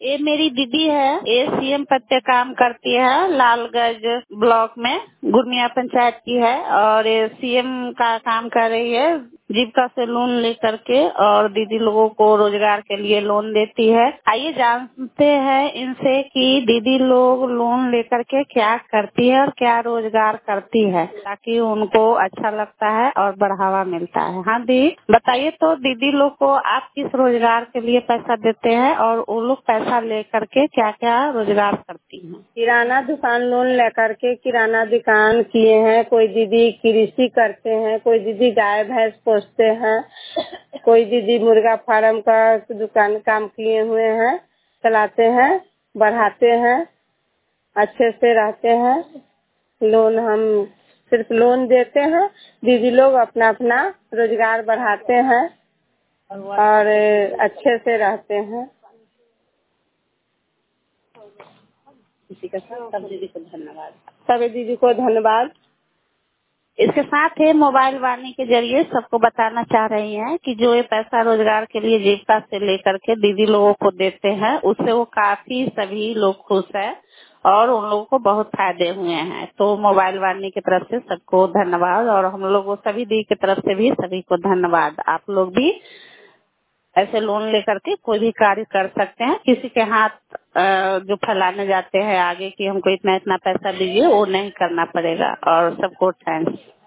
ये मेरी दीदी है, ये सीएम पद पे काम करती है, लालगंज ब्लॉक में गुरमिया पंचायत की है और ये सीएम का काम कर रही है। जीविका से लोन लेकर के और दीदी लोगों को रोजगार के लिए लोन देती है। आइए जानते हैं इनसे कि दीदी लोग लोन लेकर के क्या करती है और क्या रोजगार करती है, ताकि उनको अच्छा लगता है और बढ़ावा मिलता है। हाँ दी, बताइए तो दीदी लोग को आप किस रोजगार के लिए पैसा देते हैं और वो लोग पैसा लेकर के क्या क्या रोजगार करती हैं? किराना दुकान लोन लेकर के किराना दुकान किए हैं, कोई दीदी कृषि करते हैं, कोई दीदी गाय भैंस पोसते हैं, कोई दीदी मुर्गा फार्म का दुकान काम किए हुए हैं, चलाते हैं, बढ़ाते हैं, अच्छे से रहते हैं। लोन हम सिर्फ लोन देते हैं, दीदी लोग अपना अपना रोजगार बढ़ाते हैं और अच्छे से रहते हैं। इसी के साथ सब दीदी को धन्यवाद। सभी दीदी को धन्यवाद। इसके साथ ही मोबाइल वाणी के जरिए सबको बताना चाह रही हैं कि जो ये पैसा रोजगार के लिए जीविका से लेकर के दीदी लोगों को देते हैं, उससे वो काफी सभी लोग खुश हैं और उन लोगों को बहुत फायदे हुए हैं। तो मोबाइल वाणी की तरफ से सबको धन्यवाद और हम लोगों सभी दी की तरफ से भी सभी को धन्यवाद। आप लोग भी ऐसे लोन लेकर के कोई भी कार्य कर सकते हैं। किसी के हाथ जो फैलाने जाते हैं आगे कि हमको इतना इतना पैसा दीजिए, वो नहीं करना पड़ेगा। और सबको थैंक्स।